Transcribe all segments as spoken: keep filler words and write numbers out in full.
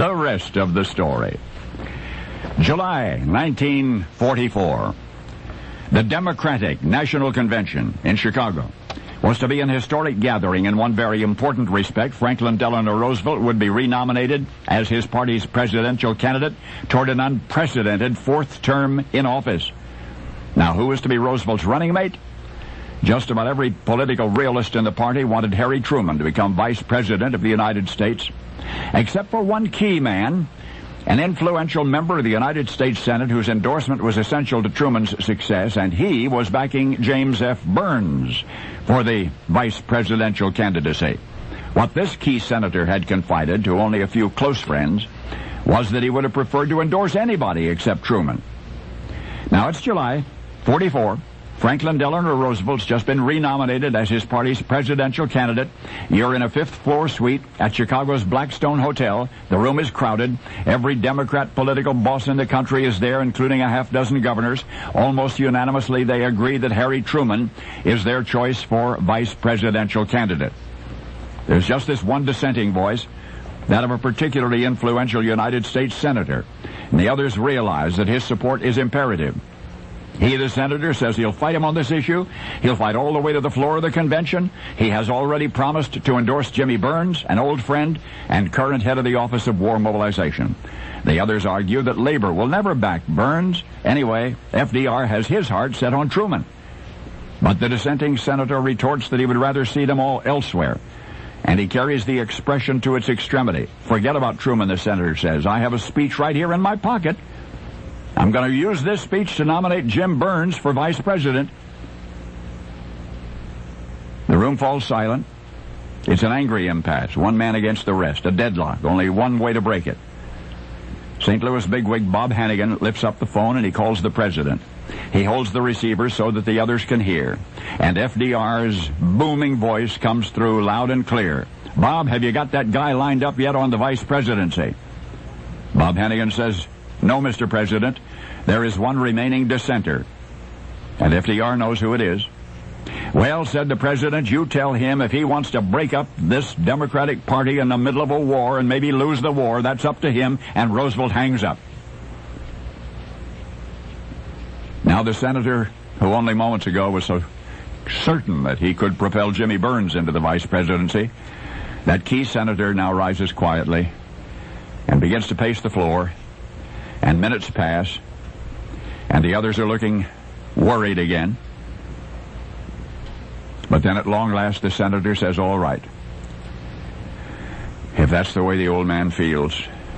The rest of the story. July nineteen forty-four. The Democratic National Convention in Chicago was to be an historic gathering. In one very important respect, Franklin Delano Roosevelt would be renominated as his party's presidential candidate toward an unprecedented fourth term in office. Now, who was to be Roosevelt's running mate? Just about every political realist in the party wanted Harry Truman to become vice president of the United States, except for one key man, an influential member of the United States Senate whose endorsement was essential to Truman's success, and he was backing James F. Burns for the vice presidential candidacy. What this key senator had confided to only a few close friends was that he would have preferred to endorse anybody except Truman. Now it's July forty-four. Franklin Delano Roosevelt's just been renominated as his party's presidential candidate. You're in a fifth-floor suite at Chicago's Blackstone Hotel. The room is crowded. Every Democrat political boss in the country is there, including a half-dozen governors. Almost unanimously, they agree that Harry Truman is their choice for vice presidential candidate. There's just this one dissenting voice, that of a particularly influential United States senator, and the others realize that his support is imperative. He, the senator, says he'll fight him on this issue. He'll fight all the way to the floor of the convention. He has already promised to endorse Jimmy Burns, an old friend and current head of the Office of War Mobilization. The others argue that labor will never back Burns. Anyway, F D R has his heart set on Truman. But the dissenting senator retorts that he would rather see them all elsewhere. And he carries the expression to its extremity. Forget about Truman, the senator says. I have a speech right here in my pocket. I'm going to use this speech to nominate Jim Burns for vice president. The room falls silent. It's an angry impasse, one man against the rest, a deadlock, only one way to break it. Saint Louis bigwig Bob Hannigan lifts up the phone and he calls the president. He holds the receiver so that the others can hear. And F D R's booming voice comes through loud and clear. Bob, have you got that guy lined up yet on the vice presidency? Bob Hannigan says, no, Mister President, there is one remaining dissenter. And F D R knows who it is. Well, said the president, you tell him if he wants to break up this Democratic Party in the middle of a war and maybe lose the war, that's up to him, and Roosevelt hangs up. Now the senator, who only moments ago was so certain that he could propel Jimmy Burns into the vice presidency, that key senator now rises quietly and begins to pace the floor. And minutes pass, and the others are looking worried again. But then at long last the senator says, all right, if that's the way the old man feels.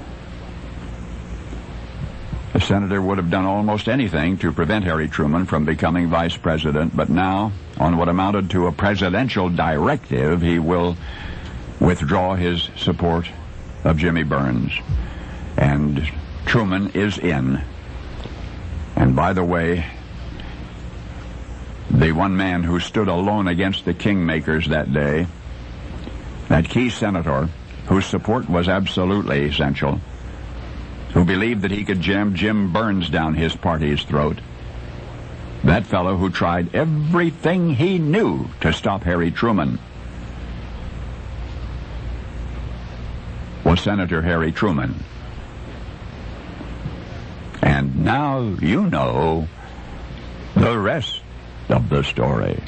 The senator would have done almost anything to prevent Harry Truman from becoming vice president, but now, on what amounted to a presidential directive, he will withdraw his support of Jimmy Burns. And Truman is in. And by the way, the one man who stood alone against the kingmakers that day, that key senator whose support was absolutely essential, who believed that he could jam Jim Burns down his party's throat, that fellow who tried everything he knew to stop Harry Truman, was Senator Harry Truman. And now you know the rest of the story.